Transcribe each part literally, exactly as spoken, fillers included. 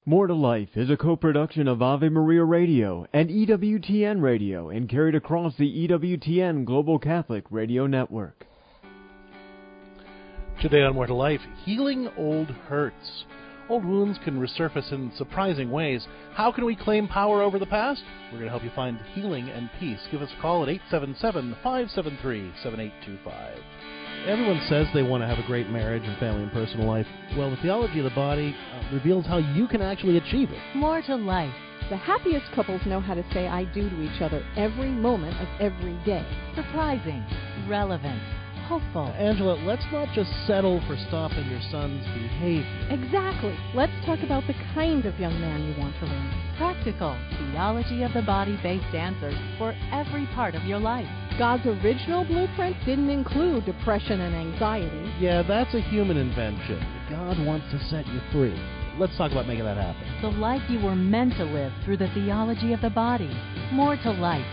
More to Life is a co-production of Ave Maria Radio and E W T N Radio and carried across the E W T N Global Catholic Radio Network. Today on More to Life, healing old hurts. Old wounds can resurface in surprising ways. How can we claim power over the past? We're going to help you find healing and peace. Give us a call at eight seven seven, five seven three, seven eight two five. Everyone says they want to have a great marriage and family and personal life. Well, the theology of the body uh, reveals how you can actually achieve it. More to Life. The happiest couples know how to say I do to each other every moment of every day. Surprising, relevant, hopeful. Angela, let's not just settle for stopping your son's behavior. Exactly. Let's talk about the kind of young man you want to raise. Practical, theology of the body-based answers for every part of your life. God's original blueprint didn't include depression and anxiety. Yeah, that's a human invention. God wants to set you free. Let's talk about making that happen. The life you were meant to live through the theology of the body. More to Life.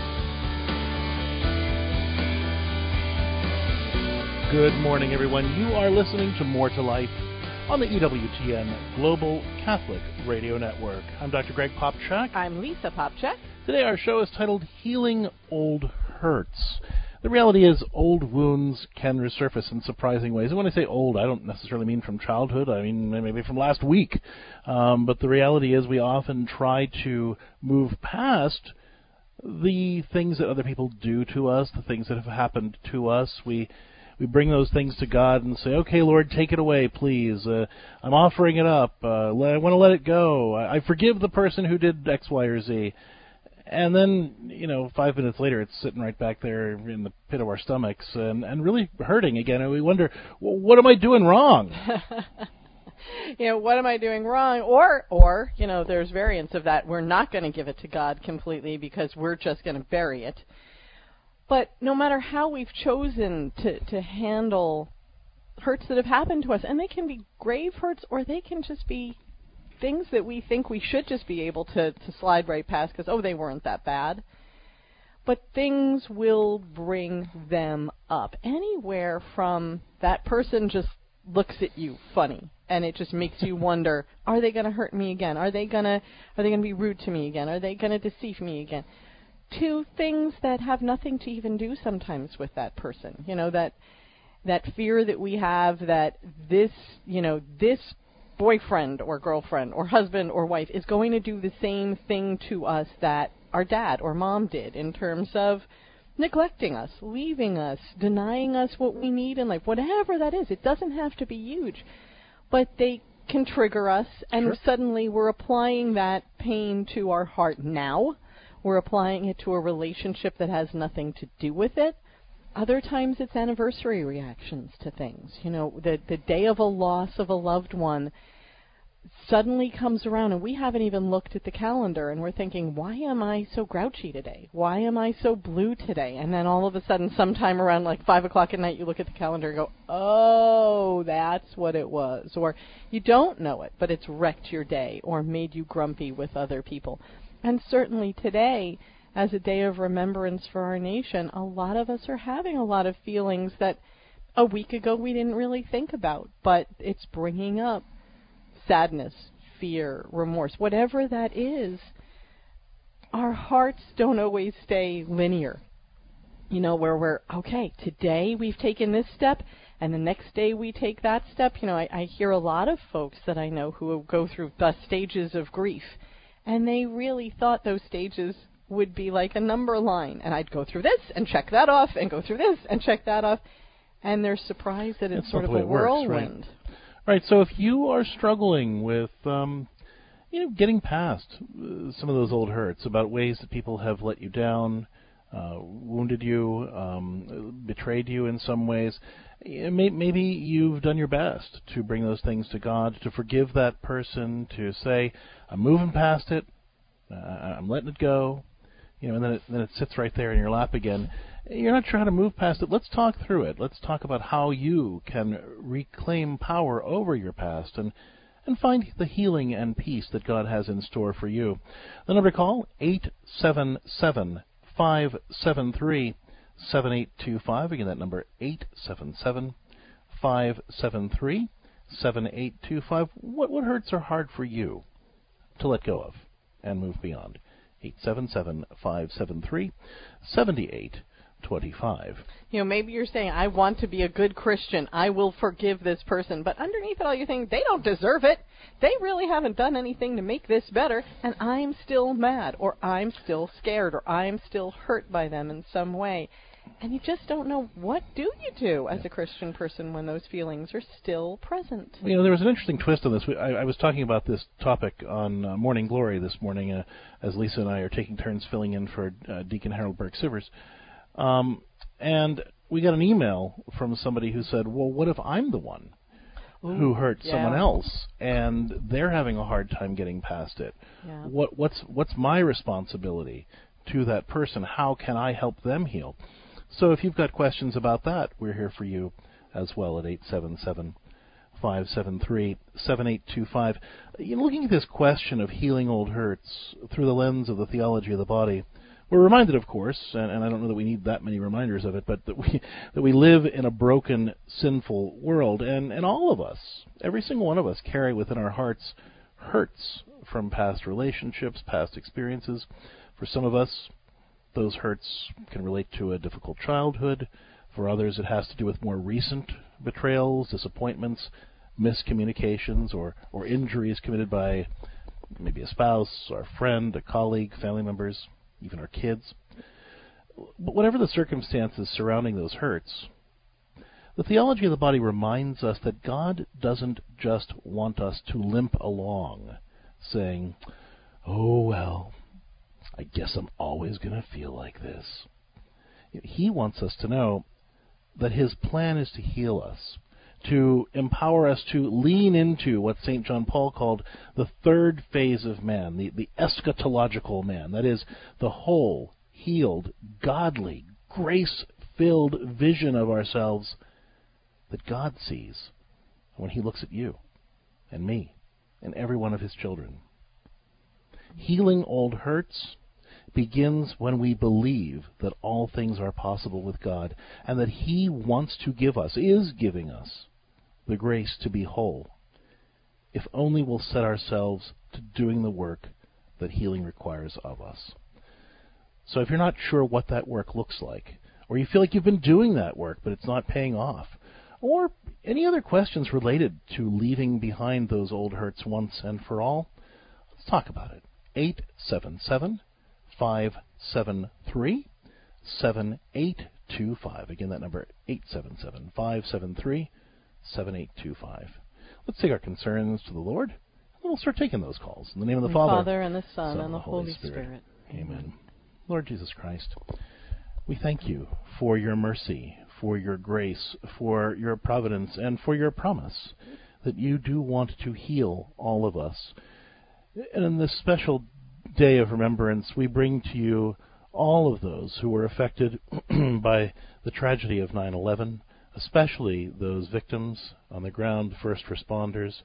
Good morning, everyone. You are listening to More to Life on the E W T N Global Catholic Radio Network. I'm Doctor Greg Popchak. I'm Lisa Popchak. Today our show is titled Healing Old Hurts. The reality is old wounds can resurface in surprising ways. And when I say old, I don't necessarily mean from childhood. I mean maybe from last week. Um, but the reality is we often try to move past the things that other people do to us, the things that have happened to us. We we bring those things to God and say, okay, Lord, take it away, please. Uh, I'm offering it up. Uh, I want to let it go. I, I forgive the person who did X, Y, or Z. And then, you know, five minutes later, it's sitting right back there in the pit of our stomachs and, and really hurting again. And we wonder, well, what am I doing wrong? You know, what am I doing wrong? Or, or you know, there's variants of that. We're not going to give it to God completely because we're just going to bury it. But no matter how we've chosen to, to handle hurts that have happened to us, and they can be grave hurts or they can just be things that we think we should just be able to, to slide right past because, oh, they weren't that bad. But things will bring them up. Anywhere from that person just looks at you funny, and it just makes you wonder, are they going to hurt me again? Are they going to are they going to be rude to me again? Are they going to deceive me again? To things that have nothing to even do sometimes with that person. You know, that that fear that we have that this, you know, this boyfriend or girlfriend or husband or wife is going to do the same thing to us that our dad or mom did in terms of neglecting us, leaving us, denying us what we need in life, whatever that is. It doesn't have to be huge, but they can trigger us, and sure. Suddenly we're applying that pain to our heart now. We're applying it to a relationship that has nothing to do with it. Other times it's anniversary reactions to things. You know, the the day of a loss of a loved one suddenly comes around and we haven't even looked at the calendar and we're thinking, why am I so grouchy today? Why am I so blue today? And then all of a sudden sometime around like five o'clock at night you look at the calendar and go, oh, that's what it was. Or you don't know it, but it's wrecked your day or made you grumpy with other people. And certainly today, as a day of remembrance for our nation, a lot of us are having a lot of feelings that a week ago we didn't really think about, but it's bringing up sadness, fear, remorse, whatever that is. Our hearts don't always stay linear, you know, where we're, okay, today we've taken this step, and the next day we take that step. You know, I, I hear a lot of folks that I know who go through the stages of grief, and they really thought those stages would be like a number line, and I'd go through this and check that off and go through this and check that off, and they're surprised that it's That's sort of a whirlwind. Works, right? Right, so if you are struggling with, um, you know, getting past uh, some of those old hurts about ways that people have let you down, uh, wounded you, um, betrayed you in some ways, maybe you've done your best to bring those things to God, to forgive that person, to say, I'm moving past it, uh, I'm letting it go, you know, and then it, then it sits right there in your lap again. You're not sure how to move past it. Let's talk through it. Let's talk about how you can reclaim power over your past and, and find the healing and peace that God has in store for you. The number to call, eight seven seven, five seven three, seven eight two five. Again, that number, eight seven seven, five seven three, seven eight two five. What, what hurts are hard for you? to let go of and move beyond. eight seven seven, five seven three, seven eight two five. You know, maybe you're saying, I want to be a good Christian. I will forgive this person. But underneath it all, you're thinking, they don't deserve it. They really haven't done anything to make this better, and I'm still mad, or I'm still scared, or I'm still hurt by them in some way. And you just don't know, what do you do as a Christian person when those feelings are still present? You know, there was an interesting twist on this. I, I was talking about this topic on uh, Morning Glory this morning, uh, as Lisa and I are taking turns filling in for uh, Deacon Harold Burke-Sivers. Um, and we got an email from somebody who said, well, what if I'm the one Ooh, who hurt yeah. someone else, and they're having a hard time getting past it? Yeah. What, what's, what's my responsibility to that person? How can I help them heal? So if you've got questions about that, we're here for you as well at eight seven seven, five seven three, seven eight two five. You know, looking at this question of healing old hurts through the lens of the theology of the body, we're reminded, of course, and, and I don't know that we need that many reminders of it, but that we that we live in a broken, sinful world, and, and all of us, every single one of us, carry within our hearts hurts from past relationships, past experiences. For some of us, those hurts can relate to a difficult childhood. For others, it has to do with more recent betrayals, disappointments, miscommunications, or, or injuries committed by maybe a spouse, or a friend, a colleague, family members, even our kids. But whatever the circumstances surrounding those hurts, the theology of the body reminds us that God doesn't just want us to limp along, saying, oh, well, I guess I'm always going to feel like this. He wants us to know that his plan is to heal us, to empower us to lean into what Saint John Paul called the third phase of man, the, the eschatological man, that is, the whole, healed, godly, grace-filled vision of ourselves that God sees when he looks at you and me and every one of his children. Healing old hurts begins when we believe that all things are possible with God and that he wants to give us, is giving us, the grace to be whole, if only we'll set ourselves to doing the work that healing requires of us. So if you're not sure what that work looks like, or you feel like you've been doing that work but it's not paying off, or any other questions related to leaving behind those old hurts once and for all, let's talk about it. eight seven seven, five seven three, seven eight two five. Again, that number, eight seven seven, five seven three, seven eight two five. Let's take our concerns to the Lord, and we'll start taking those calls. In the name of the and Father, Father, and the Son, Son and the Holy Spirit. Spirit. Amen. Lord Jesus Christ, we thank you for your mercy, for your grace, for your providence, and for your promise that you do want to heal all of us. And in this special day of remembrance, we bring to you all of those who were affected by the tragedy of nine eleven, especially those victims on the ground, first responders.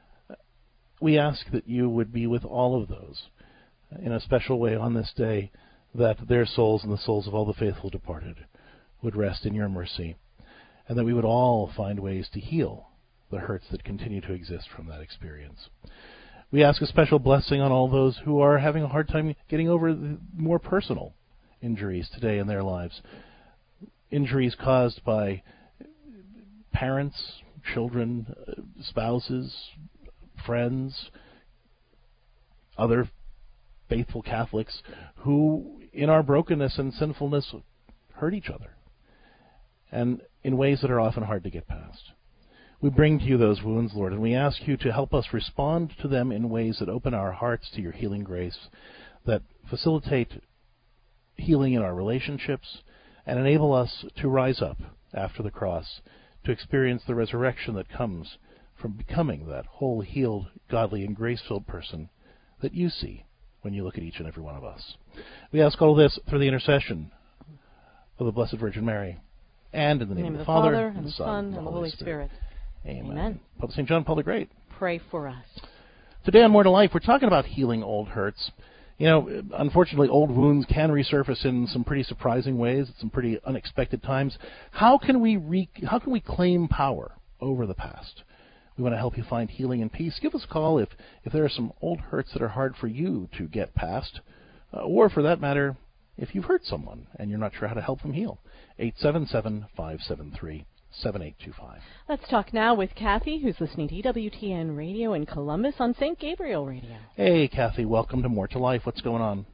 We ask that you would be with all of those in a special way on this day, that their souls and the souls of all the faithful departed would rest in your mercy, and that we would all find ways to heal the hurts that continue to exist from that experience. We ask a special blessing on all those who are having a hard time getting over the more personal injuries today in their lives. Injuries caused by parents, children, spouses, friends, other faithful Catholics who, in our brokenness and sinfulness, hurt each other, and in ways that are often hard to get past. We bring to you those wounds, Lord, and we ask you to help us respond to them in ways that open our hearts to your healing grace, that facilitate healing in our relationships, and enable us to rise up after the cross, to experience the resurrection that comes from becoming that whole, healed, godly, and grace-filled person that you see when you look at each and every one of us. We ask all this through the intercession of the Blessed Virgin Mary, and in the name, in the name of the Father, Father and the Son, and, and the Holy Spirit. Spirit. Amen. Amen. Pope Saint John Paul the Great, pray for us. Today on More to Life, we're talking about healing old hurts. You know, unfortunately, old wounds can resurface in some pretty surprising ways at some pretty unexpected times. How can we re- how can we claim power over the past? We want to help you find healing and peace. Give us a call if, if there are some old hurts that are hard for you to get past, uh, or for that matter, if you've hurt someone and you're not sure how to help them heal. eight seven seven, five seven three, seven eight two five. Let's talk now with Kathy, who's listening to E W T N Radio in Columbus on Saint Gabriel Radio. Hey, Kathy, welcome to More to Life. What's going on?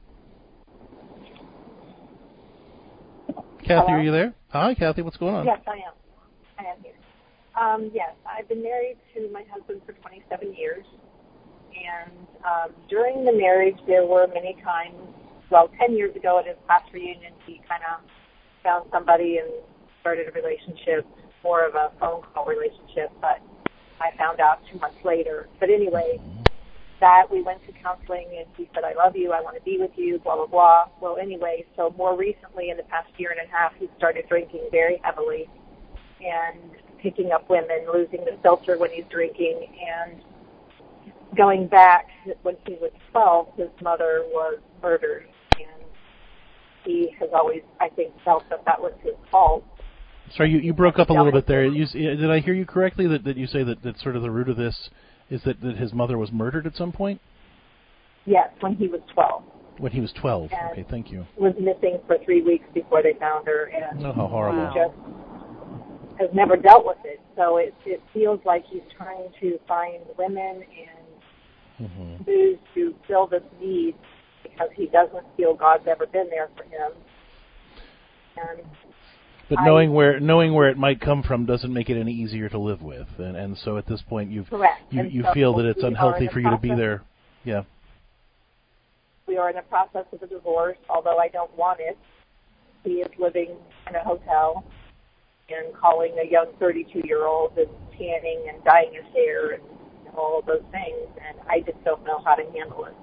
Kathy, Hello? are you there? Hi, Kathy, what's going on? Yes, I am. I am here. Um, yes, I've been married to my husband for twenty-seven years, and um, during the marriage there were many times, well, ten years ago at his class reunion, he kind of found somebody and started a relationship, more of a phone call relationship, but I found out two months later. But anyway, that we went to counseling, and he said, I love you, I want to be with you, blah, blah, blah. Well, anyway, so more recently, in the past year and a half, he started drinking very heavily and picking up women, losing the filter when he's drinking, and going back when he was twelve, his mother was murdered, and he has always, I think, felt that that was his fault. Sorry, you, you broke up a little bit there. You, did I hear you correctly that, that you say that, that sort of the root of this is that, that his mother was murdered at some point? Yes, when he was twelve. When he was twelve. And okay, thank you. Was missing for three weeks before they found her, and oh, how horrible. he just has never dealt with it. So it, it feels like he's trying to find women and mm-hmm. booze to fill this need because he doesn't feel God's ever been there for him. And But knowing I, where knowing where it might come from doesn't make it any easier to live with, and and so at this point you've correct. you, you so feel that it's unhealthy for you process, to be there. Yeah. We are in the process of a divorce, although I don't want it. He is living in a hotel and calling a young thirty-two-year-old and tanning and dyeing his hair and all of those things, and I just don't know how to handle it.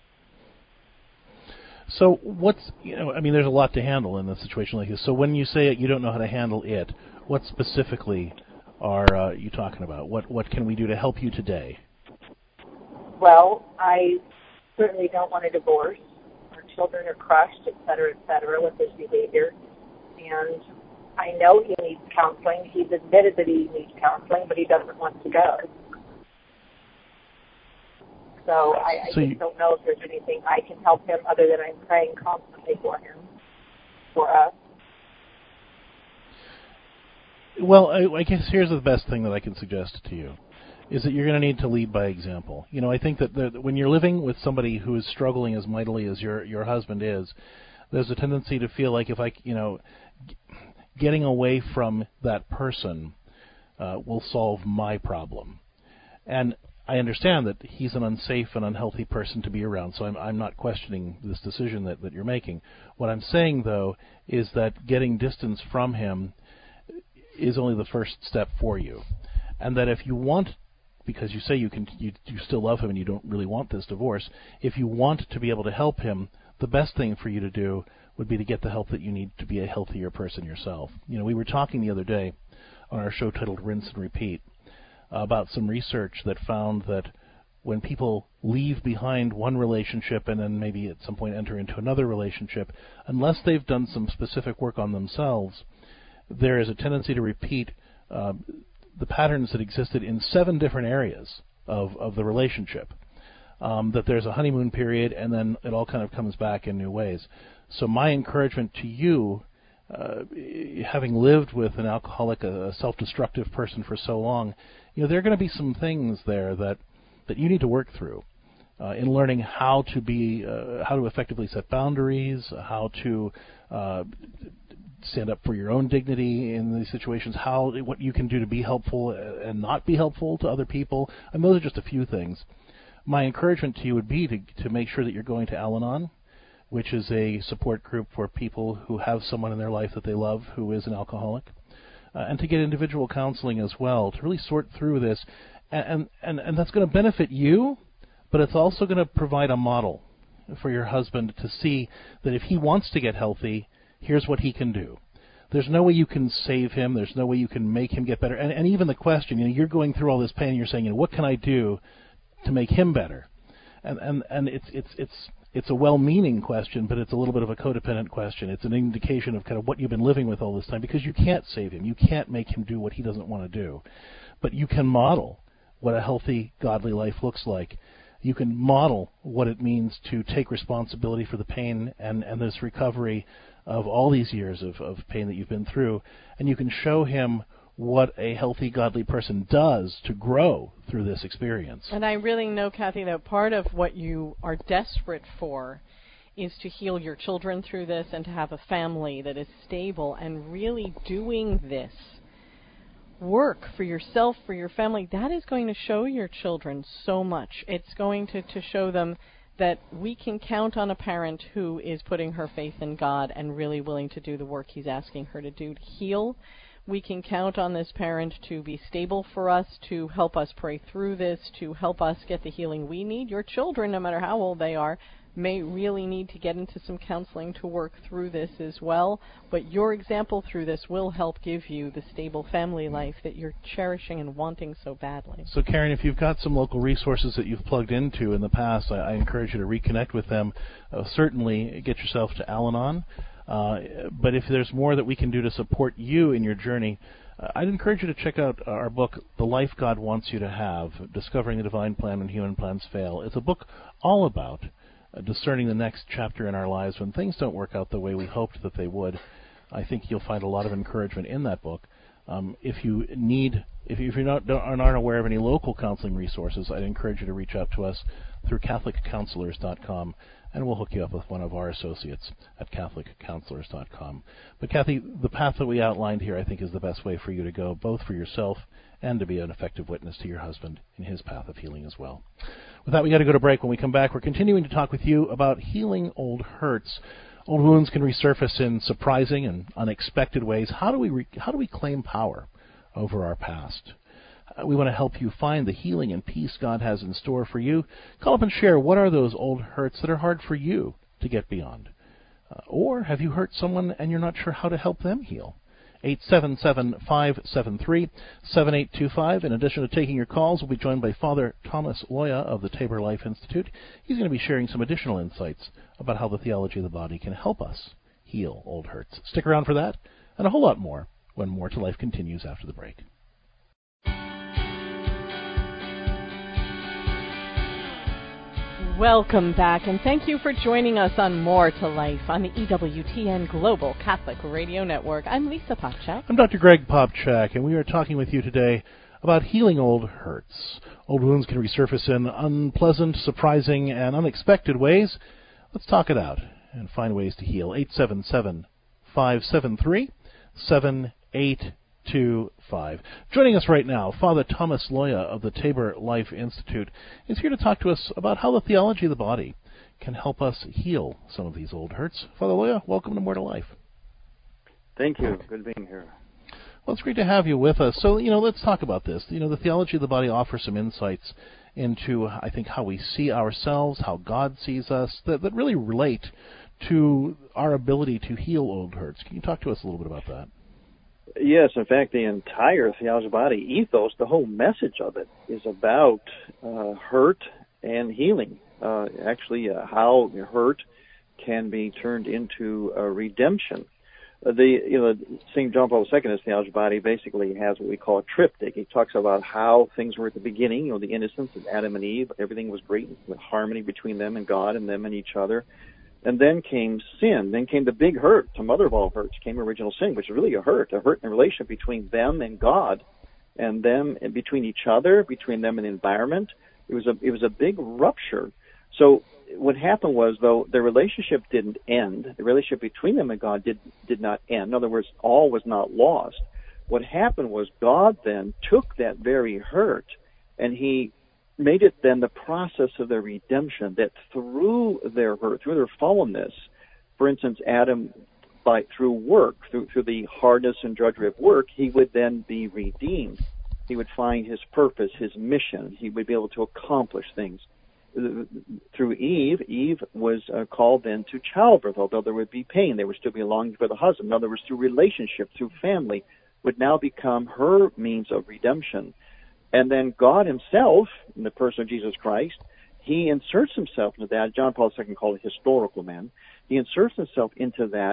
So what's, you know, I mean, there's a lot to handle in a situation like this. So when you say it, you don't know how to handle it, what specifically are uh, you talking about? What what can we do to help you today? Well, I certainly don't want a divorce. Our children are crushed, et cetera, et cetera, with his behavior. And I know he needs counseling. He's admitted that he needs counseling, but he doesn't want to go. So I, I so just you, don't know if there's anything I can help him other than I'm praying constantly for him, for us. Well, I, I guess here's the best thing that I can suggest to you, is that you're going to need to lead by example. You know, I think that the, when you're living with somebody who is struggling as mightily as your your husband is, there's a tendency to feel like if I, you know, g- getting away from that person uh, will solve my problem. And I understand that he's an unsafe and unhealthy person to be around, so I'm, I'm not questioning this decision that, that you're making. What I'm saying, though, is that getting distance from him is only the first step for you. And that if you want, because you say you can, you, you still love him and you don't really want this divorce, if you want to be able to help him, the best thing for you to do would be to get the help that you need to be a healthier person yourself. You know, we were talking the other day on our show titled Rinse and Repeat about some research that found that when people leave behind one relationship and then maybe at some point enter into another relationship, unless they've done some specific work on themselves, there is a tendency to repeat uh, the patterns that existed in seven different areas of, of the relationship. Um, that there's a honeymoon period and then it all kind of comes back in new ways. So my encouragement to you, uh, having lived with an alcoholic, a, a self-destructive person for so long, you know, there are going to be some things there that, that you need to work through uh, in learning how to be, uh, how to effectively set boundaries, how to uh, stand up for your own dignity in these situations, how what you can do to be helpful and not be helpful to other people. And those are just a few things. My encouragement to you would be to, to make sure that you're going to Al-Anon, which is a support group for people who have someone in their life that they love who is an alcoholic. Uh, and to get individual counseling as well, to really sort through this. And, and, and that's going to benefit you, but it's also going to provide a model for your husband to see that if he wants to get healthy, here's what he can do. There's no way you can save him. There's no way you can make him get better. And, and even the question, you know, you're going through all this pain and you're saying, you know, what can I do to make him better? And, and, and it's, it's, it's, It's a well-meaning question, but it's a little bit of a codependent question. It's an indication of kind of what you've been living with all this time, because you can't save him. You can't make him do what he doesn't want to do. But you can model what a healthy, godly life looks like. You can model what it means to take responsibility for the pain and, and this recovery of all these years of, of pain that you've been through, and you can show him what a healthy, godly person does to grow through this experience. And I really know, Kathy, that part of what you are desperate for is to heal your children through this and to have a family that is stable, and really doing this work for yourself, for your family, that is going to show your children so much. It's going to, to show them that we can count on a parent who is putting her faith in God and really willing to do the work he's asking her to do to heal. We can count on this parent to be stable for us, to help us pray through this, to help us get the healing we need. Your children, no matter how old they are, may really need to get into some counseling to work through this as well. But your example through this will help give you the stable family life that you're cherishing and wanting so badly. So, Karen, if you've got some local resources that you've plugged into in the past, I, I encourage you to reconnect with them. Uh, certainly get yourself to Al-Anon. Uh, but if there's more that we can do to support you in your journey, uh, I'd encourage you to check out our book, The Life God Wants You to Have, Discovering the Divine Plan When Human Plans Fail. It's a book all about uh, discerning the next chapter in our lives when things don't work out the way we hoped that they would. I think you'll find a lot of encouragement in that book. Um, if you need, if, you, if you're not don't, aren't aware of any local counseling resources, I'd encourage you to reach out to us through Catholic Counselors dot com, and we'll hook you up with one of our associates at Catholic Counselors dot com. But Kathy, the path that we outlined here, I think, is the best way for you to go, both for yourself and to be an effective witness to your husband in his path of healing as well. With that, we got to go to break. When we come back, we're continuing to talk with you about healing old hurts. Old wounds can resurface in surprising and unexpected ways. How do we re- how do we claim power over our past? Uh, we want to help you find the healing and peace God has in store for you. Call up and share, what are those old hurts that are hard for you to get beyond? Uh, or have you hurt someone and you're not sure how to help them heal? eight seven seven, five seven three, seven eight two five. In addition to taking your calls, we'll be joined by Father Thomas Loya of the Tabor Life Institute. He's going to be sharing some additional insights about how the theology of the body can help us heal old hurts. Stick around for that and a whole lot more when More to Life continues after the break. Welcome back, and thank you for joining us on More to Life on the E W T N Global Catholic Radio Network. I'm Lisa Popchak. I'm Doctor Greg Popchak, and we are talking with you today about healing old hurts. Old wounds can resurface in unpleasant, surprising, and unexpected ways. Let's talk it out and find ways to heal. eight seven seven, five seven three, seven eight two five. Joining us right now, Father Thomas Loya of the Tabor Life Institute is here to talk to us about how the theology of the body can help us heal some of these old hurts. Father Loya, welcome to More to Life. Thank you. Good being here. Well, it's great to have you with us. So, you know, let's talk about this. You know, the theology of the body offers some insights into, I think, how we see ourselves, how God sees us, that, that really relate to our ability to heal old hurts. Can you talk to us a little bit about that? Yes, in fact, the entire theology of the body ethos, the whole message of it, is about uh, hurt and healing. Uh, actually, uh, how hurt can be turned into uh, redemption. Uh, the you know Saint John Paul the Second, his theology of the body, basically has what we call a triptych. He talks about how things were at the beginning, you know, the innocence of Adam and Eve. Everything was great with harmony between them and God, and them and each other. And then came sin. Then came the big hurt. The mother of all hurts came original sin, which is really a hurt, a hurt in the relationship between them and God, and them and between each other, between them and the environment. It was a it was a big rupture. So what happened was, though, the relationship didn't end. The relationship between them and God did did not end. In other words, all was not lost. What happened was God then took that very hurt and he made it then the process of their redemption, that through their hurt, through their fallenness, for instance, Adam, by through work, through through the hardness and drudgery of work, he would then be redeemed. He would find his purpose, his mission. He would be able to accomplish things. Through Eve, Eve was uh, called then to childbirth, although there would be pain. There would still be a longing for the husband. In other words, through relationship, through family, would now become her means of redemption. And then God himself, in the person of Jesus Christ, he inserts himself into that. John Paul the Second called it historical man. He inserts himself into that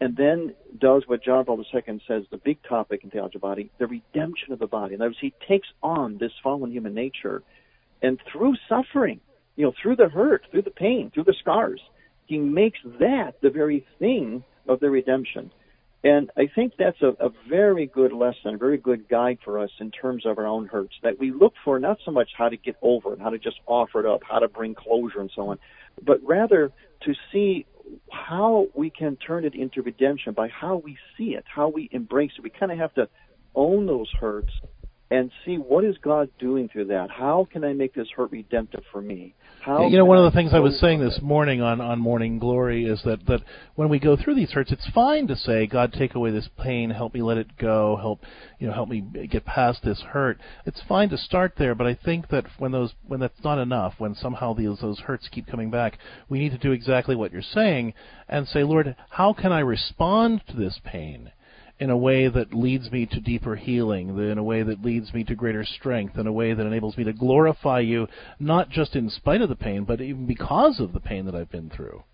and then does what John Paul the Second says, the big topic in Theology of the Body, the redemption of the body. In other words, he takes on this fallen human nature, and through suffering, you know, through the hurt, through the pain, through the scars, he makes that the very thing of the redemption. And I think that's a, a very good lesson, a very good guide for us in terms of our own hurts, that we look for not so much how to get over it, how to just offer it up, how to bring closure and so on, but rather to see how we can turn it into redemption by how we see it, how we embrace it. We kind of have to own those hurts and see what is God doing through that. How can I make this hurt redemptive for me? How you know, one of the I things I was saying this morning on, on Morning Glory is that, that when we go through these hurts, it's fine to say, God, take away this pain, help me let it go, help you know, help me get past this hurt. It's fine to start there, but I think that when those when that's not enough, when somehow these those hurts keep coming back, we need to do exactly what you're saying and say, Lord, how can I respond to this pain in a way that leads me to deeper healing, in a way that leads me to greater strength, in a way that enables me to glorify you, not just in spite of the pain, but even because of the pain that I've been through.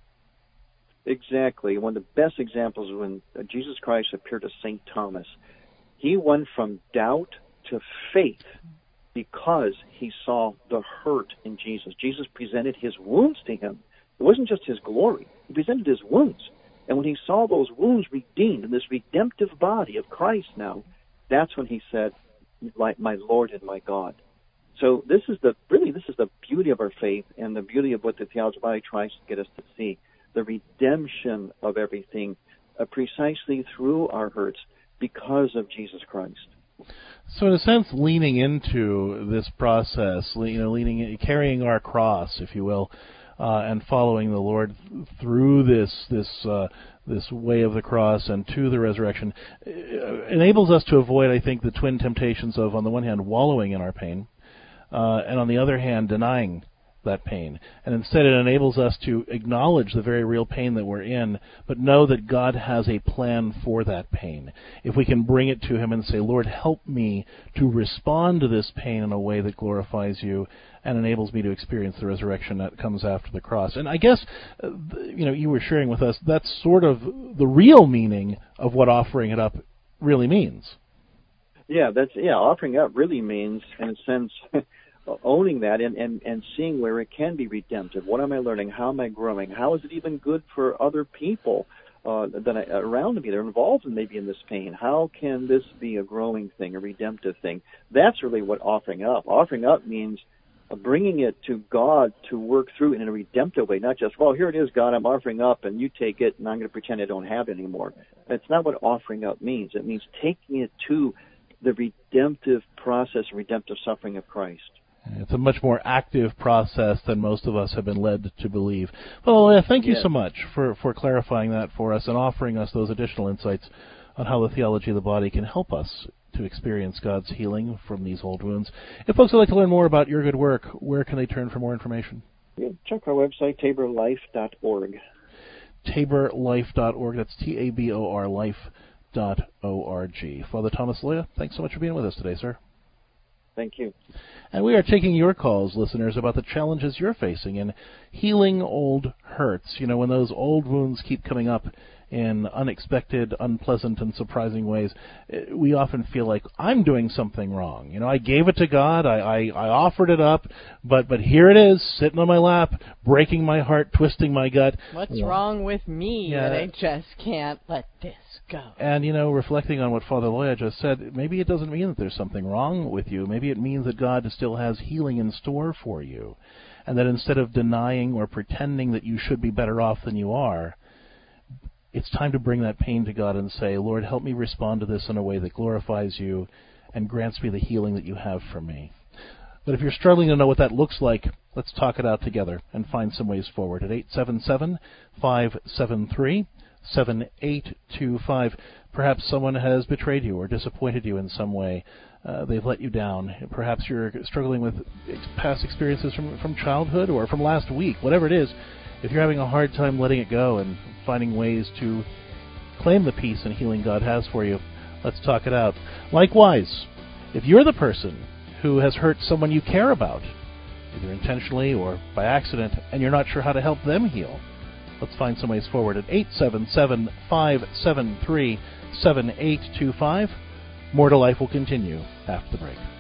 Exactly. One of the best examples is when Jesus Christ appeared to Saint Thomas. He went from doubt to faith because he saw the hurt in Jesus. Jesus presented his wounds to him. It wasn't just his glory. He presented his wounds. And when he saw those wounds redeemed in this redemptive body of Christ now, that's when he said, like my Lord and my God. So this is the, really, this is the beauty of our faith and the beauty of what the Theology of the Body tries to get us to see. The redemption of everything uh, precisely through our hurts because of Jesus Christ. So in a sense, leaning into this process, you know, leaning, carrying our cross, if you will, Uh, and following the Lord through this this uh, this way of the cross and to the resurrection uh, enables us to avoid, I think, the twin temptations of, on the one hand, wallowing in our pain, uh, and on the other hand, denying that pain. And instead it enables us to acknowledge the very real pain that we're in, but know that God has a plan for that pain. If we can bring it to him and say, Lord, help me to respond to this pain in a way that glorifies you and enables me to experience the resurrection that comes after the cross. And I guess, uh, you know, you were sharing with us, that's sort of the real meaning of what offering it up really means. Yeah, that's yeah. Offering up really means, in a sense, owning that and, and, and seeing where it can be redemptive. What am I learning? How am I growing? How is it even good for other people uh, that I, around me that are involved in maybe in this pain? How can this be a growing thing, a redemptive thing? That's really what offering up. Offering up means bringing it to God to work through it in a redemptive way, not just, well, here it is, God, I'm offering up, and you take it, and I'm going to pretend I don't have it anymore. That's not what offering up means. It means taking it to the redemptive process, redemptive suffering of Christ. It's a much more active process than most of us have been led to believe. Well, uh, thank you yes. so much for, for clarifying that for us and offering us those additional insights on how the theology of the body can help us to experience God's healing from these old wounds. If folks would like to learn more about your good work, where can they turn for more information? Yeah, check our website, tabor life dot org. tabor life dot org. That's T A B O R life dot O R G. Father Thomas Loya, thanks so much for being with us today, sir. Thank you. And we are taking your calls, listeners, about the challenges you're facing in healing old hurts. You know, when those old wounds keep coming up in unexpected, unpleasant, and surprising ways, we often feel like, I'm doing something wrong. You know, I gave it to God, I, I, I offered it up, but but here it is, sitting on my lap, breaking my heart, twisting my gut. What's yeah. wrong with me Yeah. that I just can't let this go? And, you know, reflecting on what Father Loya just said, maybe it doesn't mean that there's something wrong with you. Maybe it means that God still has healing in store for you. And that instead of denying or pretending that you should be better off than you are, it's time to bring that pain to God and say, Lord, help me respond to this in a way that glorifies you and grants me the healing that you have for me. But if you're struggling to know what that looks like, let's talk it out together and find some ways forward at eight seven seven, five seven three, seven eight two five. Perhaps someone has betrayed you or disappointed you in some way. Uh, they've let you down. Perhaps you're struggling with ex- past experiences from, from childhood or from last week. Whatever it is, if you're having a hard time letting it go and finding ways to claim the peace and healing God has for you, let's talk it out. Likewise, if you're the person who has hurt someone you care about, either intentionally or by accident, and you're not sure how to help them heal, Let's find some ways forward at eight seven seven, five seven three, seven eight two five. More to Life will continue after the break.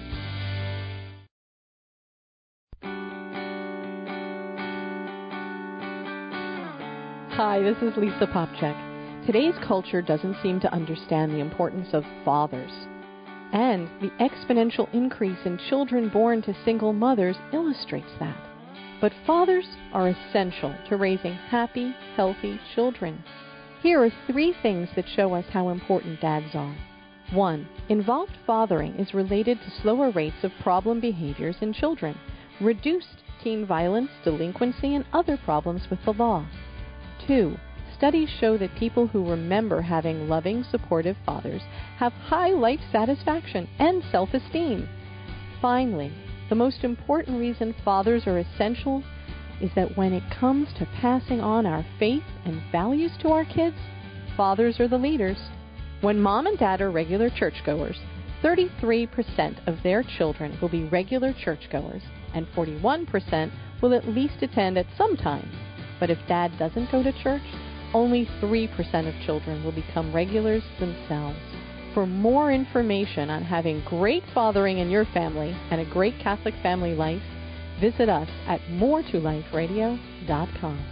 Hi, this is Lisa Popchak. Today's culture doesn't seem to understand the importance of fathers. And the exponential increase in children born to single mothers illustrates that. But fathers are essential to raising happy, healthy children. Here are three things that show us how important dads are. One, involved fathering is related to slower rates of problem behaviors in children, reduced teen violence, delinquency, and other problems with the law. Two, studies show that people who remember having loving, supportive fathers have high life satisfaction and self-esteem. Finally, the most important reason fathers are essential is that when it comes to passing on our faith and values to our kids, fathers are the leaders. When mom and dad are regular churchgoers, thirty-three percent of their children will be regular churchgoers, and forty-one percent will at least attend at some time. But if dad doesn't go to church, only three percent of children will become regulars themselves. For more information on having great fathering in your family and a great Catholic family life, visit us at more to life radio dot com.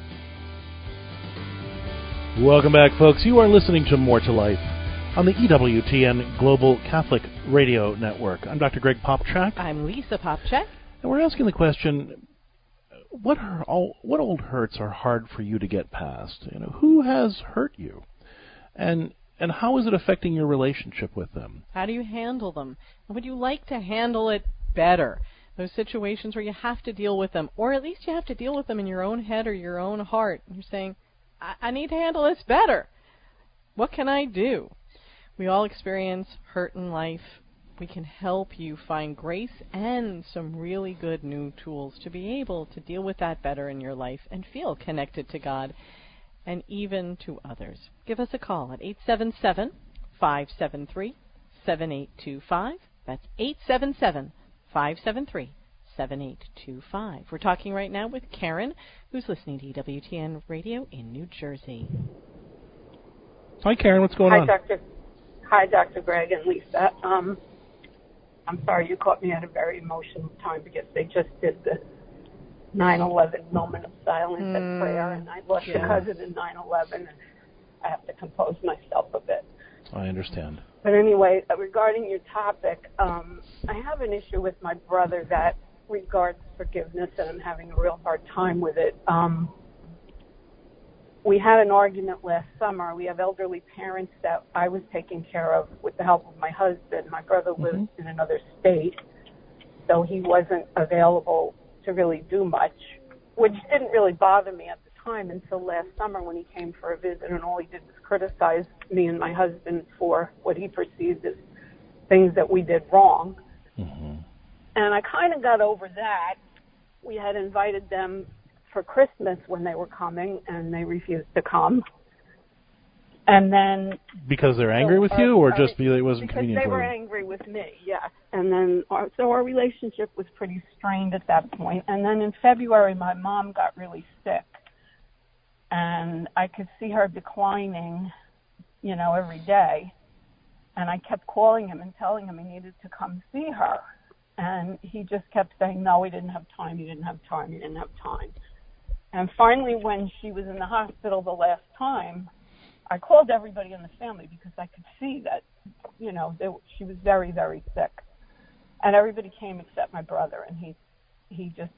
Welcome back, folks. You are listening to More to Life on the E W T N Global Catholic Radio Network. I'm Doctor Greg Popchak. I'm Lisa Popchak. And we're asking the question, what are all, what old hurts are hard for you to get past? You know, who has hurt you? And and how is it affecting your relationship with them? How do you handle them? And would you like to handle it better? Those situations where you have to deal with them, or at least you have to deal with them in your own head or your own heart. You're saying, I, I need to handle this better. What can I do? We all experience hurt in life. We can help you find grace and some really good new tools to be able to deal with that better in your life and feel connected to God and even to others. Give us a call at eight seven seven, five seven three, seven eight two five. That's eight seven seven, five seven three, seven eight two five. We're talking right now with Karen, who's listening to E W T N Radio in New Jersey. Hi, Karen. What's going Hi, on? Doctor Hi, Doctor Greg and Lisa. Um, I'm sorry you caught me at a very emotional time because they just did the nine eleven moment of silence mm, and prayer, and I lost yeah. a cousin in nine eleven, and I have to compose myself a bit. I understand. But anyway, uh, regarding your topic, um, I have an issue with my brother that regards forgiveness, and I'm having a real hard time with it. Um, we had an argument last summer. We have elderly parents that I was taking care of with the help of my husband. My brother lives mm-hmm. in another state, so he wasn't available to really do much, which didn't really bother me at the time until last summer when he came for a visit, and all he did was criticize me and my husband for what he perceived as things that we did wrong. Mm-hmm. And I kind of got over that. We had invited them for Christmas when they were coming, and they refused to come. And then... Because they're angry so with our, you, or just because it wasn't because convenient they for were them? angry with me, yes. And then, our, so our relationship was pretty strained at that point. And then in February, my mom got really sick. And I could see her declining, you know, every day. And I kept calling him and telling him he needed to come see her. And he just kept saying, no, he didn't have time, he didn't have time, he didn't have time. And finally, when she was in the hospital the last time, I called everybody in the family because I could see that, you know, they, she was very, very sick. And everybody came except my brother, and he he just,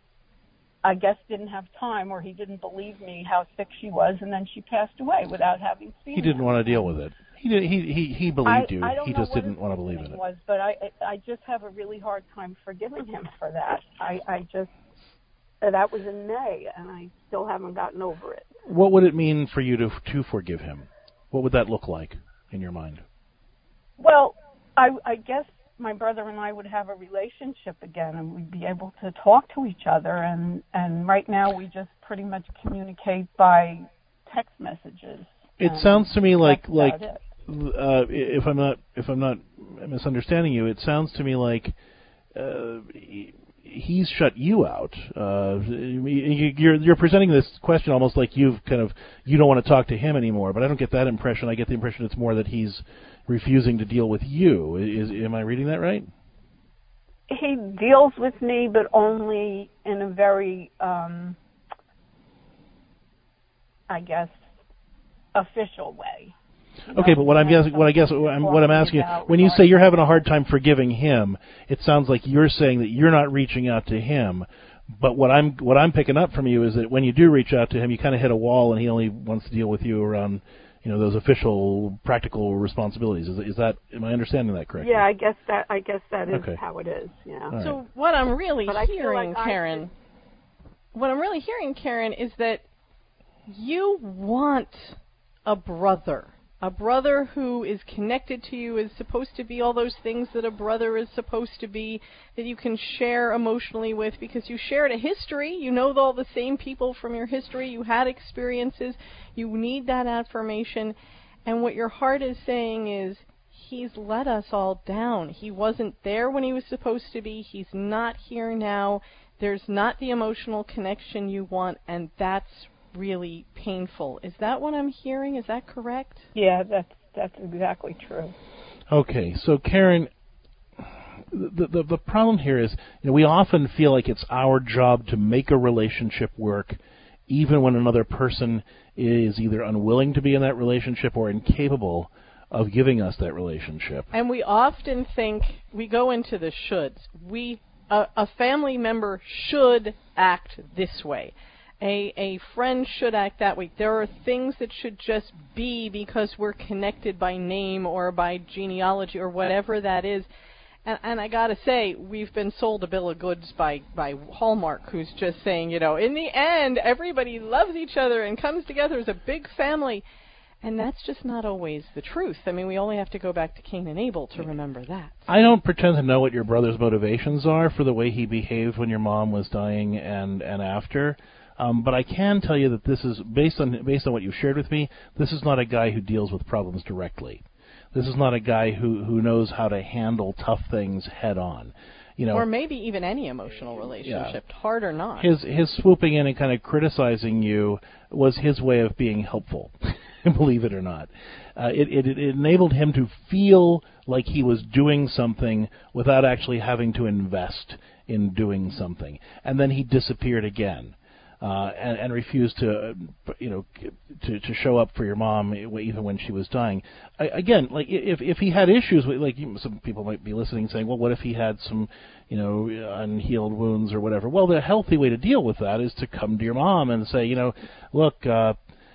I guess, didn't have time, or he didn't believe me how sick she was, and then she passed away without having seen He didn't him. want to deal with it. He did, he he he believed I, you. I don't he know just what didn't want to believe in it. Was, but I I just have a really hard time forgiving him for that. I I just that was in May, and I still haven't gotten over it. What would it mean for you to to forgive him? What would that look like in your mind? Well, I I guess my brother and I would have a relationship again, and we'd be able to talk to each other. And and right now we just pretty much communicate by text messages. It sounds to me like like. Uh, if I'm not if I'm not misunderstanding you, it sounds to me like uh, he's shut you out. Uh, you're you're presenting this question almost like you've kind of you don't want to talk to him anymore. But I don't get that impression. I get the impression it's more that he's refusing to deal with you. Is am I reading that right? He deals with me, but only in a very, um, I guess, official way. Okay, but what I'm guessing, what I guess, what I'm, what I'm asking, when you say you're having a hard time forgiving him, it sounds like you're saying that you're not reaching out to him. But what I'm what I'm picking up from you is that when you do reach out to him, you kind of hit a wall, and he only wants to deal with you around, you know, those official, practical responsibilities. Is, is that? Am I understanding that correctly? Yeah, I guess that I guess that is okay. how it is. Yeah. Right. So what I'm really but hearing, like Karen, should... what I'm really hearing, Karen, is that you want a brother. A brother who is connected to you, is supposed to be all those things that a brother is supposed to be, that you can share emotionally with, because you shared a history. You know all the same people from your history. You had experiences. You need that affirmation. And what your heart is saying is, he's let us all down. He wasn't there when he was supposed to be. He's not here now. There's not the emotional connection you want, and that's really painful. Is that what I'm hearing? Is that correct? Yeah, that's that's exactly true. Okay, so Karen, the the, the problem here is, you know, we often feel like it's our job to make a relationship work, even when another person is either unwilling to be in that relationship or incapable of giving us that relationship. And we often think, we go into the shoulds. We a, a family member should act this way. A, a friend should act that way. There are things that should just be because we're connected by name or by genealogy or whatever that is. And, and I got to say, we've been sold a bill of goods by, by Hallmark, who's just saying, you know, in the end, everybody loves each other and comes together as a big family. And that's just not always the truth. I mean, we only have to go back to Cain and Abel to remember that. I don't pretend to know what your brother's motivations are for the way he behaved when your mom was dying and, and after. Um, but I can tell you that this is, based on based on what you shared with me, this is not a guy who deals with problems directly. This is not a guy who, who knows how to handle tough things head on. You know, or maybe even any emotional relationship, yeah. hard or not. His his swooping in and kind of criticizing you was his way of being helpful, believe it or not. Uh, it, it, it enabled him to feel like he was doing something without actually having to invest in doing something. And then he disappeared again. Uh, and, and refused to, uh, you know, to, to show up for your mom even when she was dying. I, again, like if if he had issues with, like some people might be listening, saying, well, what if he had some, you know, unhealed wounds or whatever? Well, the healthy way to deal with that is to come to your mom and say, you know, look, uh,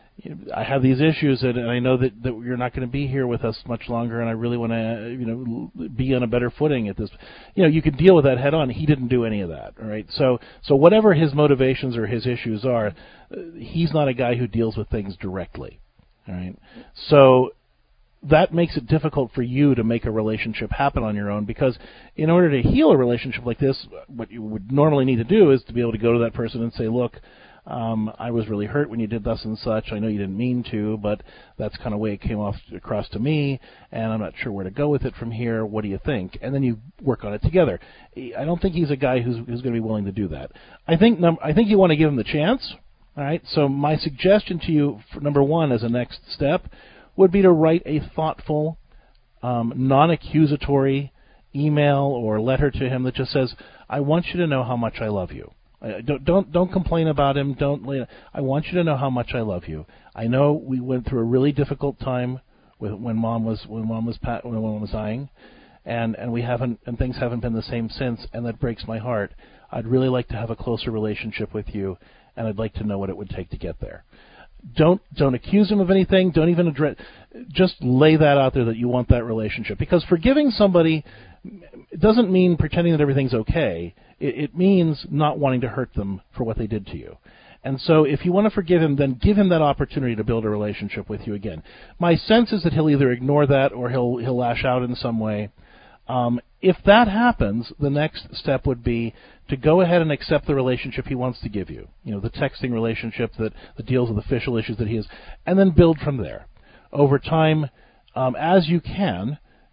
I have these issues, and, and I know that, that you're not going to be here with us much longer, and I really want to, you know, be on a better footing at this. You know, you can deal with that head on. He didn't do any of that, all right? So, so whatever his motivations or his issues are, uh, he's not a guy who deals with things directly, all right? So that makes it difficult for you to make a relationship happen on your own, because in order to heal a relationship like this, what you would normally need to do is to be able to go to that person and say, look, Um, I was really hurt when you did thus and such. I know you didn't mean to, but that's kind of the way it came off across to me, and I'm not sure where to go with it from here. What do you think? And then you work on it together. I don't think he's a guy who's, who's going to be willing to do that. I think num- I think you want to give him the chance. All right. So my suggestion to you, for number one, as a next step, would be to write a thoughtful, um, non-accusatory email or letter to him that just says, "I want you to know how much I love you." Uh, don't don't don't complain about him. Don't. I want you to know how much I love you. I know we went through a really difficult time with when mom was when mom was when mom was dying, and and we haven't and things haven't been the same since, and that breaks my heart. I'd really like to have a closer relationship with you, and I'd like to know what it would take to get there. Don't don't accuse him of anything. Don't even address. Just lay that out there that you want that relationship, because forgiving somebody doesn't mean pretending that everything's okay. It, it means not wanting to hurt them for what they did to you. And so if you want to forgive him, then give him that opportunity to build a relationship with you again. My sense is that he'll either ignore that or he'll he'll lash out in some way. Um, if that happens, the next step would be to go ahead and accept the relationship he wants to give you. You know, the texting relationship that, that deals with official issues that he has, and then build from there. Over time, um, as you can,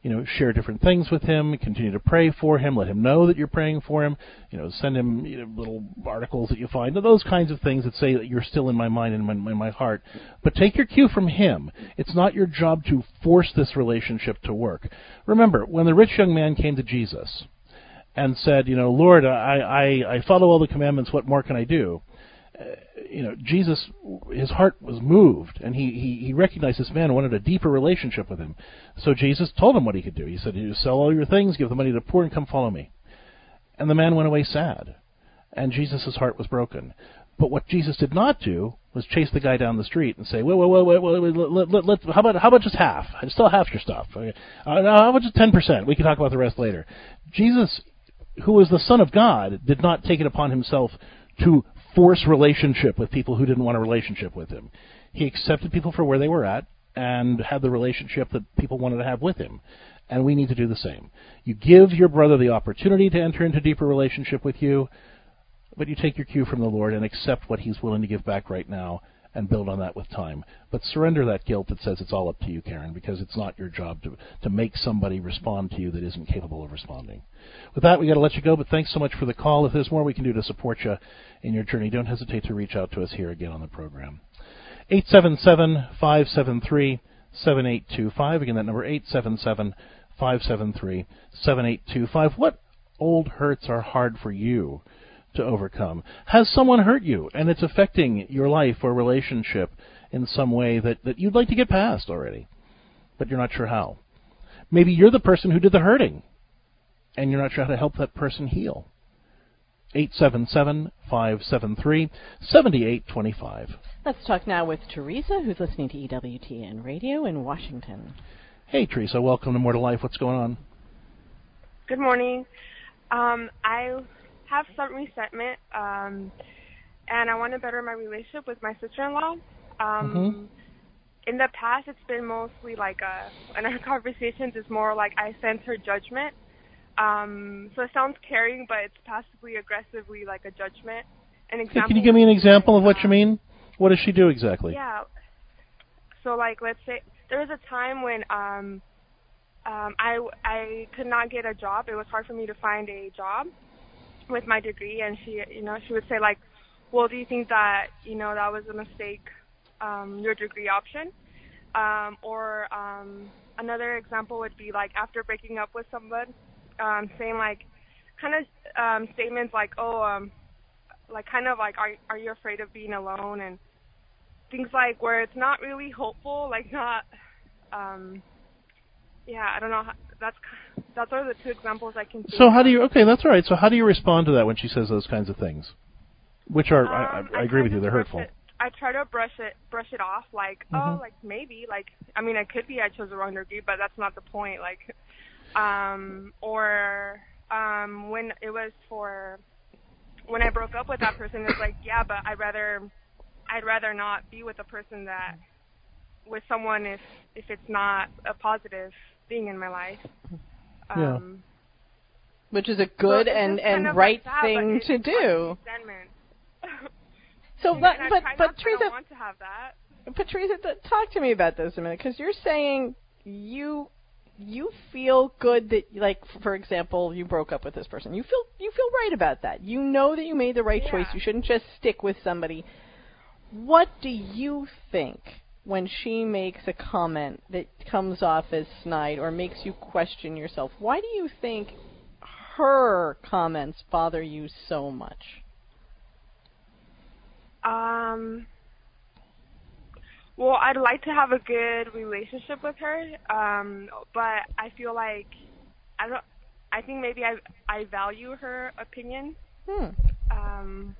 you know, share different things with him, continue to pray for him, let him know that you're praying for him, you know, send him you know, little articles that you find, those kinds of things that say that you're still in my mind and in my, in my heart. But take your cue from him. It's not your job to force this relationship to work. Remember, when the rich young man came to Jesus and said, you know, Lord, I, I, I follow all the commandments, what more can I do? Uh, you know, Jesus, his heart was moved, and he, he, he recognized this man wanted a deeper relationship with him. So Jesus told him what he could do. He said, you sell all your things, give the money to the poor, and come follow me. And the man went away sad, and Jesus' heart was broken. But what Jesus did not do was chase the guy down the street and say, wait, wait, wait, wait, wait, wait let, let, let, how about how about just half? Still half your stuff. Uh, how about just ten percent? We can talk about the rest later. Jesus, who was the Son of God, did not take it upon himself to force relationship with people who didn't want a relationship with him. He accepted people for where they were at and had the relationship that people wanted to have with him. And we need to do the same. You give your brother the opportunity to enter into a deeper relationship with you, but you take your cue from the Lord and accept what he's willing to give back right now and build on that with time. But surrender that guilt that says it's all up to you, Karen, because it's not your job to, to make somebody respond to you that isn't capable of responding. With that, we got to let you go, but thanks so much for the call. If there's more we can do to support you in your journey, don't hesitate to reach out to us here again on the program. eight seven seven, five seven three, seven eight two five. Again, that number, eight seven seven, five seven three, seven eight two five. What old hurts are hard for you to overcome? Has someone hurt you and it's affecting your life or relationship in some way that, that you'd like to get past already, but you're not sure how? Maybe you're the person who did the hurting and you're not sure how to help that person heal. eight seven seven, five seven three, seven eight two five. Let's talk now with Teresa, who's listening to E W T N Radio in Washington. Hey, Teresa, welcome to More to Life. What's going on? Good morning. Um, I have some resentment, um, and I want to better my relationship with my sister-in-law. Um, mm-hmm. In the past, it's been mostly like a, in our conversations, it's more like I sense her judgment. Um, so it sounds caring, but it's passively aggressively like a judgment. An example. Can you give me an example of what you mean? What does she do exactly? Yeah. So like, let's say there was a time when um, um, I I could not get a job. It was hard for me to find a job with my degree, and she, you know, she would say like, well, do you think that, you know, that was a mistake, um, your degree option? Um, or um, another example would be like after breaking up with someone, um, saying like, kind of um, statements like, oh, um, like kind of like, are are you afraid of being alone? And things like where it's not really hopeful, like not, um, yeah, I don't know. How, that's that's are the two examples I can see. So how do you? Okay, that's all right. So how do you respond to that when she says those kinds of things, which are um, I, I, I agree with you, they're hurtful. It, I try to brush it brush it off, like mm-hmm. oh, like maybe, like I mean, it could be I chose the wrong degree, but that's not the point. Like, um, or um, when it was for when I broke up with that person, it's like yeah, but I'd rather I'd rather not be with a person that with someone if if it's not a positive thing in my life. Um, yeah. Which is a good so and, and kind of right like that, thing to do. So, but but but, but but Teresa, I don't want to have that. But Teresa, talk to me about this a minute, because you're saying you you feel good that, like, for example, you broke up with this person. You feel you feel right about that. You know that you made the right yeah. choice. You shouldn't just stick with somebody. What do you think when she makes a comment that comes off as snide or makes you question yourself? Why do you think her comments bother you so much? Um. Well, I'd like to have a good relationship with her, um, but I feel like I don't. I think maybe I I value her opinion. Hmm. Um.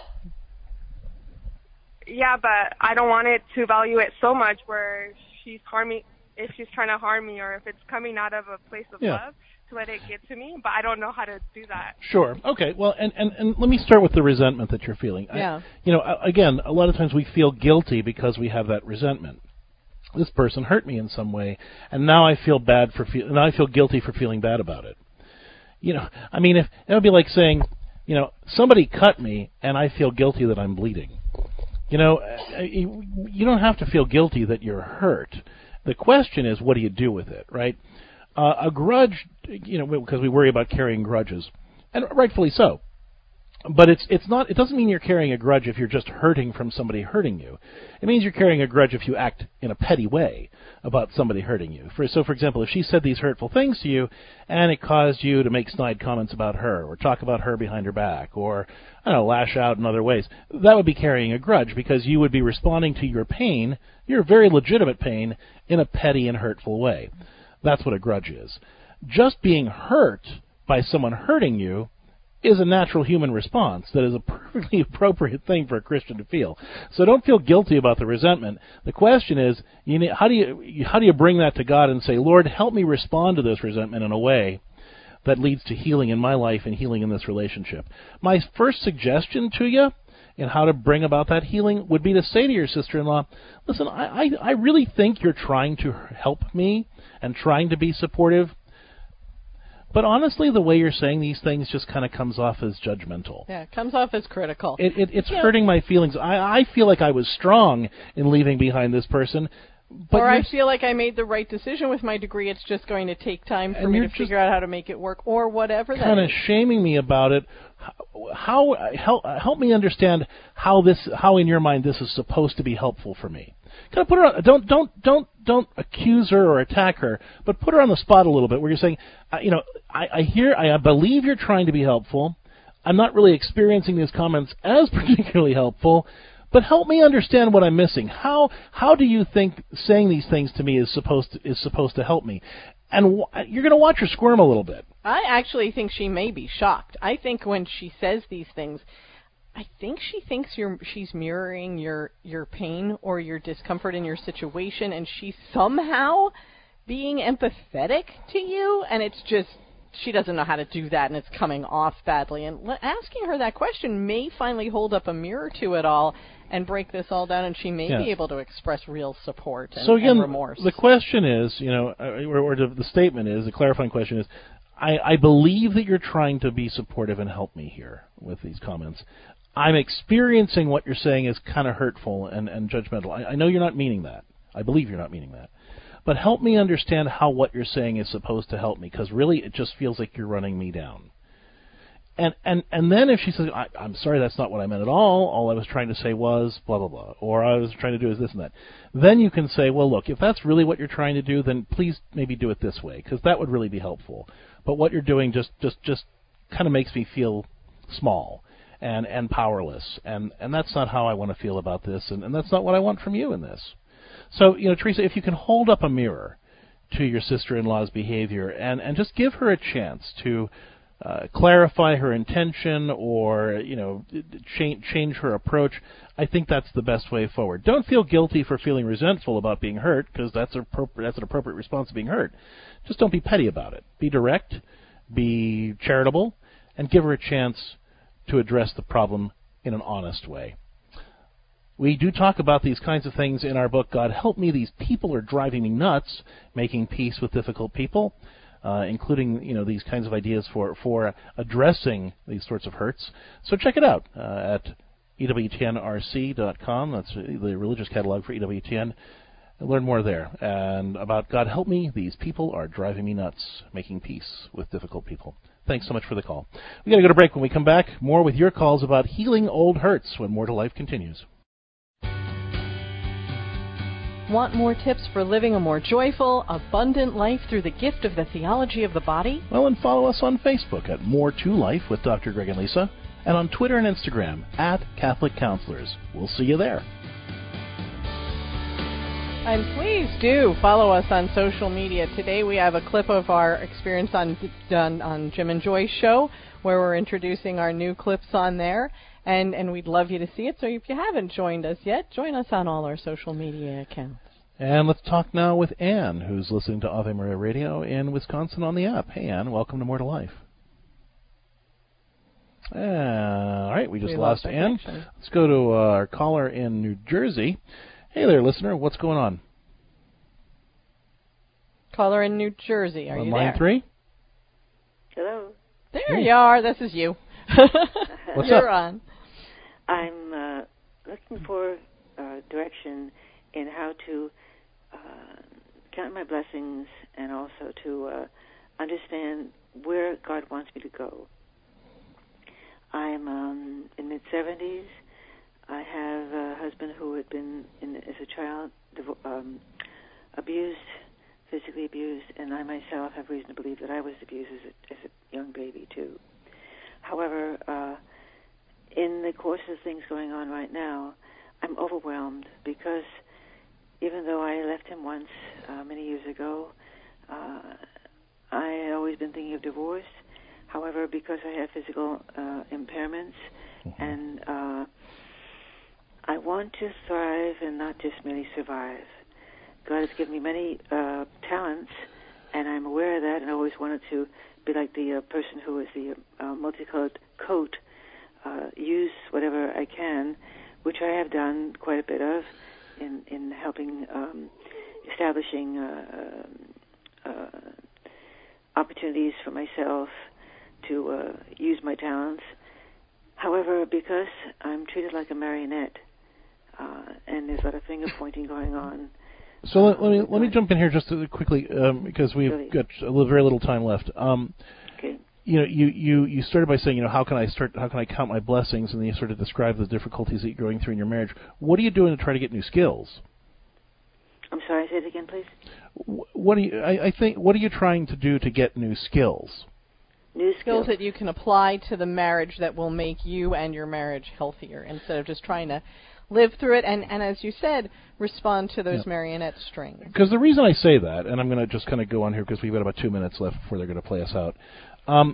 Yeah, but I don't want it to value it so much where she's harming, if she's trying to harm me, or if it's coming out of a place of yeah. love to let it get to me. But I don't know how to do that. Sure. Okay. Well, and, and, and let me start with the resentment that you're feeling. Yeah. I, you know, again, a lot of times we feel guilty because we have that resentment. This person hurt me in some way, and now I feel bad for feel. Now I feel guilty for feeling bad about it. You know, I mean, if it would be like saying, you know, somebody cut me, and I feel guilty that I'm bleeding. You know, you don't have to feel guilty that you're hurt. The question is, what do you do with it, right? Uh, a grudge, you know, because we worry about carrying grudges, and rightfully so. But it's it's not. It doesn't mean you're carrying a grudge if you're just hurting from somebody hurting you. It means you're carrying a grudge if you act in a petty way about somebody hurting you. For, so, for example, if she said these hurtful things to you, and it caused you to make snide comments about her, or talk about her behind her back, or I don't know, lash out in other ways, that would be carrying a grudge because you would be responding to your pain, your very legitimate pain, in a petty and hurtful way. That's what a grudge is. Just being hurt by someone hurting you is a natural human response that is a perfectly appropriate thing for a Christian to feel. So don't feel guilty about the resentment. The question is, you need, how do you how do you bring that to God and say, Lord, help me respond to this resentment in a way that leads to healing in my life and healing in this relationship? My first suggestion to you in how to bring about that healing would be to say to your sister-in-law, listen, I, I, I really think you're trying to help me and trying to be supportive, but honestly, the way you're saying these things just kind of comes off as judgmental. Yeah, it comes off as critical. It, it, it's yeah. hurting my feelings. I, I feel like I was strong in leaving behind this person. But or I feel like I made the right decision with my degree. It's just going to take time for me to figure out how to make it work, or whatever that is. Kind of shaming me about it. How, how help help me understand how this how in your mind this is supposed to be helpful for me. Kind of put her on, don't don't don't don't accuse her or attack her, but put her on the spot a little bit where you're saying, uh, you know, I, I hear I believe you're trying to be helpful. I'm not really experiencing these comments as particularly helpful. But help me understand what I'm missing. How how do you think saying these things to me is supposed to, is supposed to help me? And w- you're going to watch her squirm a little bit. I actually think she may be shocked. I think when she says these things, I think she thinks you're she's mirroring your your pain or your discomfort in your situation, and she's somehow being empathetic to you, and it's just she doesn't know how to do that, and it's coming off badly. And l- asking her that question may finally hold up a mirror to it all and break this all down, and she may yes. be able to express real support and, so again, and remorse. The question is, you know, or, or the, the statement is, the clarifying question is, I, I believe that you're trying to be supportive and help me here with these comments. I'm experiencing what you're saying is kind of hurtful and, and judgmental. I, I know you're not meaning that. I believe you're not meaning that. But help me understand how what you're saying is supposed to help me, because really it just feels like you're running me down. And and and then if she says, I, I'm sorry, that's not what I meant at all, all I was trying to say was blah, blah, blah, or I was trying to do is this and that, then you can say, well, look, if that's really what you're trying to do, then please maybe do it this way, because that would really be helpful. But what you're doing just, just, just kind of makes me feel small and, and powerless, and, and that's not how I want to feel about this, and, and that's not what I want from you in this. So, you know, Teresa, if you can hold up a mirror to your sister-in-law's behavior and, and just give her a chance to uh, clarify her intention or, you know, change, change her approach, I think that's the best way forward. Don't feel guilty for feeling resentful about being hurt, because that's, that's an appropriate response to being hurt. Just don't be petty about it. Be direct, be charitable, and give her a chance to address the problem in an honest way. We do talk about these kinds of things in our book, God Help Me, These People Are Driving Me Nuts, Making Peace with Difficult People, uh, including, you know, these kinds of ideas for, for addressing these sorts of hurts. So check it out uh, at E W T N R C dot com. That's the religious catalog for E W T N. Learn more there. And about God Help Me, These People Are Driving Me Nuts, Making Peace with Difficult People. Thanks so much for the call. We've got to go to break. When we come back, more with your calls about healing old hurts when More to Life continues. Want more tips for living a more joyful, abundant life through the gift of the theology of the body? Well, and follow us on Facebook at More to Life with Doctor Greg and Lisa, and on Twitter and Instagram at Catholic Counselors. We'll see you there. And please do follow us on social media. Today we have a clip of our experience on, on, on Jim and Joy's show, where we're introducing our new clips on there. And and we'd love you to see it. So if you haven't joined us yet, join us on all our social media accounts. And let's talk now with Ann, who's listening to Ave Maria Radio in Wisconsin on the app. Hey, Ann, welcome to More to Life. Uh, all right, we just we lost Ann. Connection. Let's go to uh, our caller in New Jersey. Hey there, listener. What's going on? Caller in New Jersey. Are on you line there? three? Hello. There hey. you are. This is you. What's You're up? on. I'm uh, looking for uh, direction in how to uh, count my blessings and also to uh, understand where God wants me to go. I'm um, in mid-seventies. I have a husband who had been, in, as a child, um, abused, physically abused, and I myself have reason to believe that I was abused as a, as a young baby, too. However, uh, in the course of things going on right now, I'm overwhelmed because even though I left him once uh, many years ago, uh, I had always been thinking of divorce. However, because I have physical uh, impairments, mm-hmm. and uh, I want to thrive and not just merely survive. God has given me many uh, talents, and I'm aware of that, and I always wanted to be like the uh, person who is the uh, multicolored coat, uh, use whatever I can, which I have done quite a bit of in, in helping um, establishing uh, uh, opportunities for myself to uh, use my talents. However, because I'm treated like a marionette, uh, and there's a lot of finger pointing going on. So let, let me let me jump in here just to quickly um, because we've really? got a little, very little time left. Um, okay. You know, you, you, you started by saying, you know, how can I start? How can I count my blessings? And then you sort of describe the difficulties that you're going through in your marriage. What are you doing to try to get new skills? I'm sorry. Say it again, please. What are you? I, I think. What are you trying to do to get new skills? New skills skills that you can apply to the marriage that will make you and your marriage healthier, instead of just trying to live through it and, and as you said, respond to those yeah. marionette strings. Because the reason I say that, and I'm going to just kind of go on here because we've got about two minutes left before they're going to play us out, um,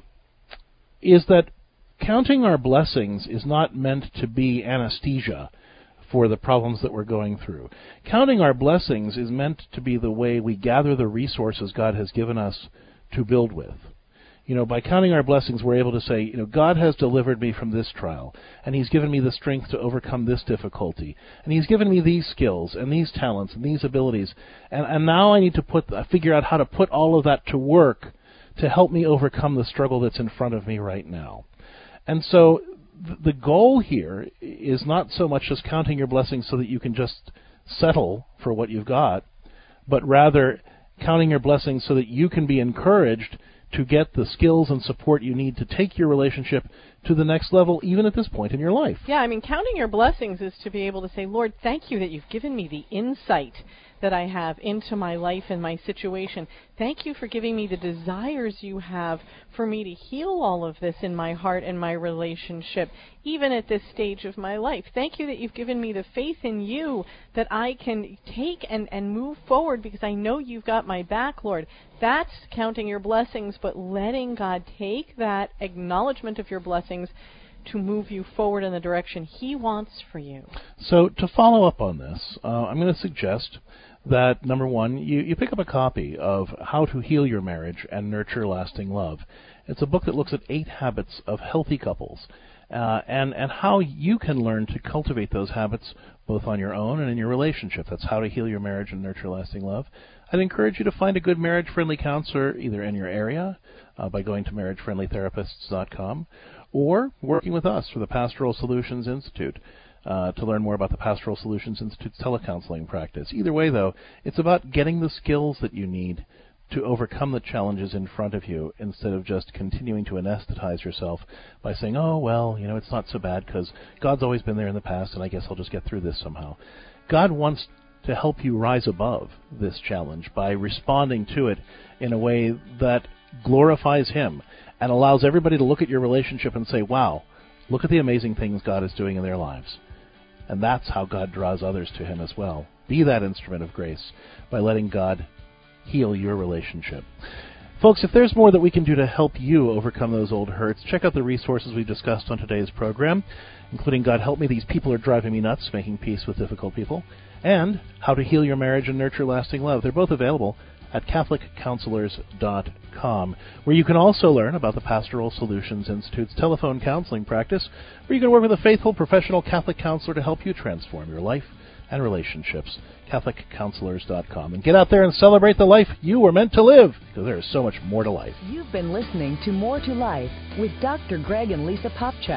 is that counting our blessings is not meant to be anesthesia for the problems that we're going through. Counting our blessings is meant to be the way we gather the resources God has given us to build with. You know, by counting our blessings, we're able to say, you know, God has delivered me from this trial, and He's given me the strength to overcome this difficulty, and He's given me these skills and these talents and these abilities, and, and now I need to put uh, figure out how to put all of that to work to help me overcome the struggle that's in front of me right now. And so th- the goal here is not so much just counting your blessings so that you can just settle for what you've got, but rather counting your blessings so that you can be encouraged to get the skills and support you need to take your relationship to the next level, even at this point in your life. Yeah, I mean, counting your blessings is to be able to say, Lord, thank you that you've given me the insight that I have into my life and my situation. Thank you for giving me the desires you have for me to heal all of this in my heart and my relationship, even at this stage of my life. Thank you that you've given me the faith in you that I can take and, and move forward because I know you've got my back, Lord. That's counting your blessings, but letting God take that acknowledgement of your blessings to move you forward in the direction He wants for you. So to follow up on this, uh, I'm going to suggest that, number one, you, you pick up a copy of How to Heal Your Marriage and Nurture Lasting Love. It's a book that looks at eight habits of healthy couples uh, and, and how you can learn to cultivate those habits both on your own and in your relationship. That's How to Heal Your Marriage and Nurture Lasting Love. I'd encourage you to find a good marriage-friendly counselor either in your area uh, by going to marriage friendly therapists dot com or working with us for the Pastoral Solutions Institute uh, to learn more about the Pastoral Solutions Institute's telecounseling practice. Either way, though, it's about getting the skills that you need to overcome the challenges in front of you instead of just continuing to anesthetize yourself by saying, oh, well, you know, it's not so bad because God's always been there in the past and I guess I'll just get through this somehow. God wants to help you rise above this challenge by responding to it in a way that glorifies Him and allows everybody to look at your relationship and say, wow, look at the amazing things God is doing in their lives. And that's how God draws others to Him as well. Be that instrument of grace by letting God heal your relationship. Folks, if there's more that we can do to help you overcome those old hurts, check out the resources we discussed on today's program, including God Help Me, These People Are Driving Me Nuts, Making Peace with Difficult People, and How to Heal Your Marriage and Nurture Lasting Love. They're both available at Catholic Counselors dot com, where you can also learn about the Pastoral Solutions Institute's telephone counseling practice, where you can work with a faithful professional Catholic counselor to help you transform your life and relationships. Catholic Counselors dot com. And get out there and celebrate the life you were meant to live, because there is so much more to life. You've been listening to More to Life with Doctor Greg and Lisa Popchak.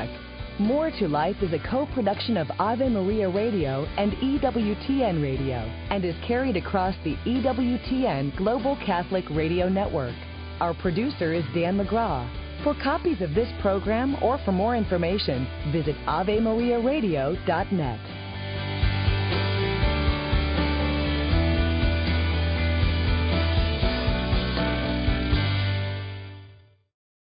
More to Life is a co-production of Ave Maria Radio and E W T N Radio and is carried across the E W T N Global Catholic Radio Network. Our producer is Dan McGraw. For copies of this program or for more information, visit ave maria radio dot net.